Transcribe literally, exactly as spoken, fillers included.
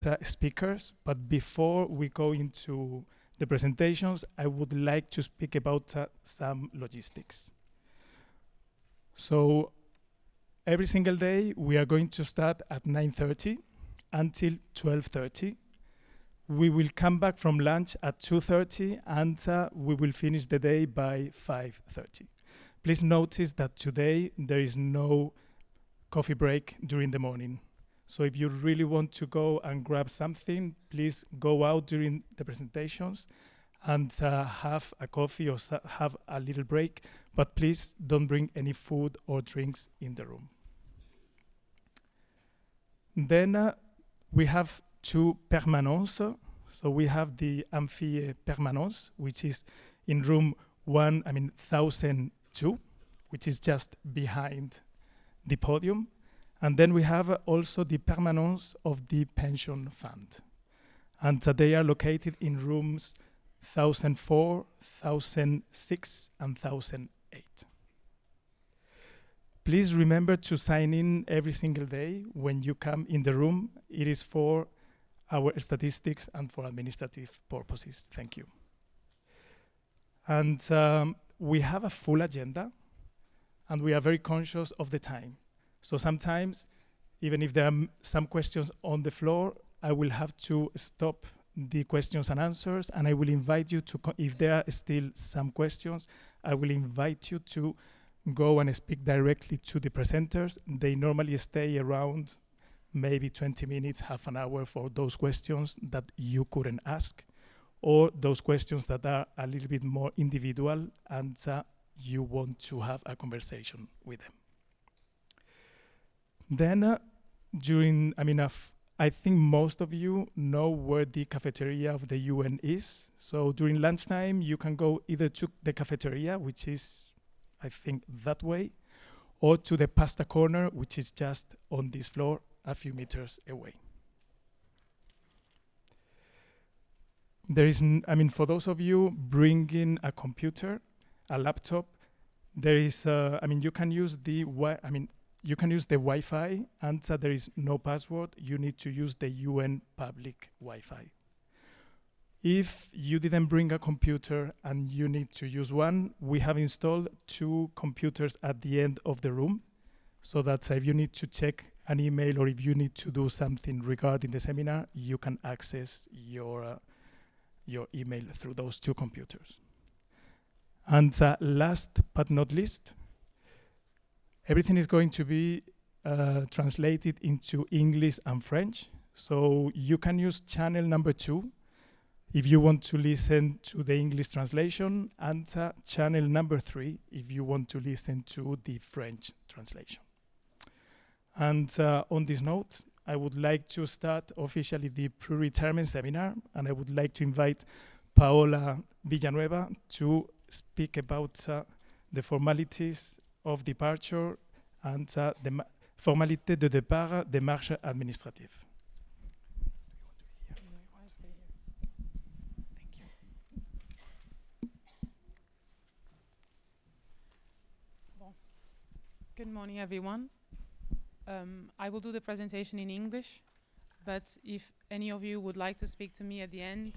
uh, speakers, but before we go into the presentations, I would like to speak about uh, some logistics. So every single day, we are going to start at nine thirty until twelve thirty. We will come back from lunch at two thirty, and uh, we will finish the day by five thirty. Please notice that today there is no coffee break during the morning. So if you really want to go and grab something, please go out during the presentations and uh, have a coffee or sa- have a little break, but please don't bring any food or drinks in the room. Then uh, we have two permanences. So we have the Amphi Permanence, which is in room one, I mean, one thousand two, which is just behind the podium. And then we have uh, also the permanence of the pension fund. And uh, they are located in rooms one thousand four, one thousand six, and one thousand eight. Please remember to sign in every single day when you come in the room. It is for our statistics and for administrative purposes. Thank you. And um, we have a full agenda, and we are very conscious of the time. So sometimes, even if there are some questions on the floor, I will have to stop the questions and answers, and I will invite you to, co- if there are still some questions, I will invite you to go and speak directly to the presenters. They normally stay around maybe twenty minutes, half an hour for those questions that you couldn't ask, or those questions that are a little bit more individual and uh, you want to have a conversation with them. Then uh, during, I mean, uh, f- I think most of you know where the cafeteria of the U N is. So during lunchtime, you can go either to the cafeteria, which is, I think, that way, or to the pasta corner, which is just on this floor, a few meters away. There is, n- I mean, for those of you bringing a computer, a laptop, there is, uh, I mean, you can use the, wi- I mean, you can use the Wi-Fi, and uh, there is no password. You need to use the U N public Wi-Fi. If you didn't bring a computer and you need to use one, we have installed two computers at the end of the room, so that uh, if you need to check an email or if you need to do something regarding the seminar, you can access your uh, your email through those two computers. And uh, last but not least, everything is going to be uh, translated into English and French. So you can use channel number two if you want to listen to the English translation, and uh, channel number three if you want to listen to the French translation. And uh, on this note, I would like to start officially the pre-retirement seminar, and I would like to invite Paola Villanueva to speak about uh, the formalities of departure and uh, the ma- formalité de départ, démarche administrative. Bon. Good morning, everyone. Um, I will do the presentation in English, but if any of you would like to speak to me at the end,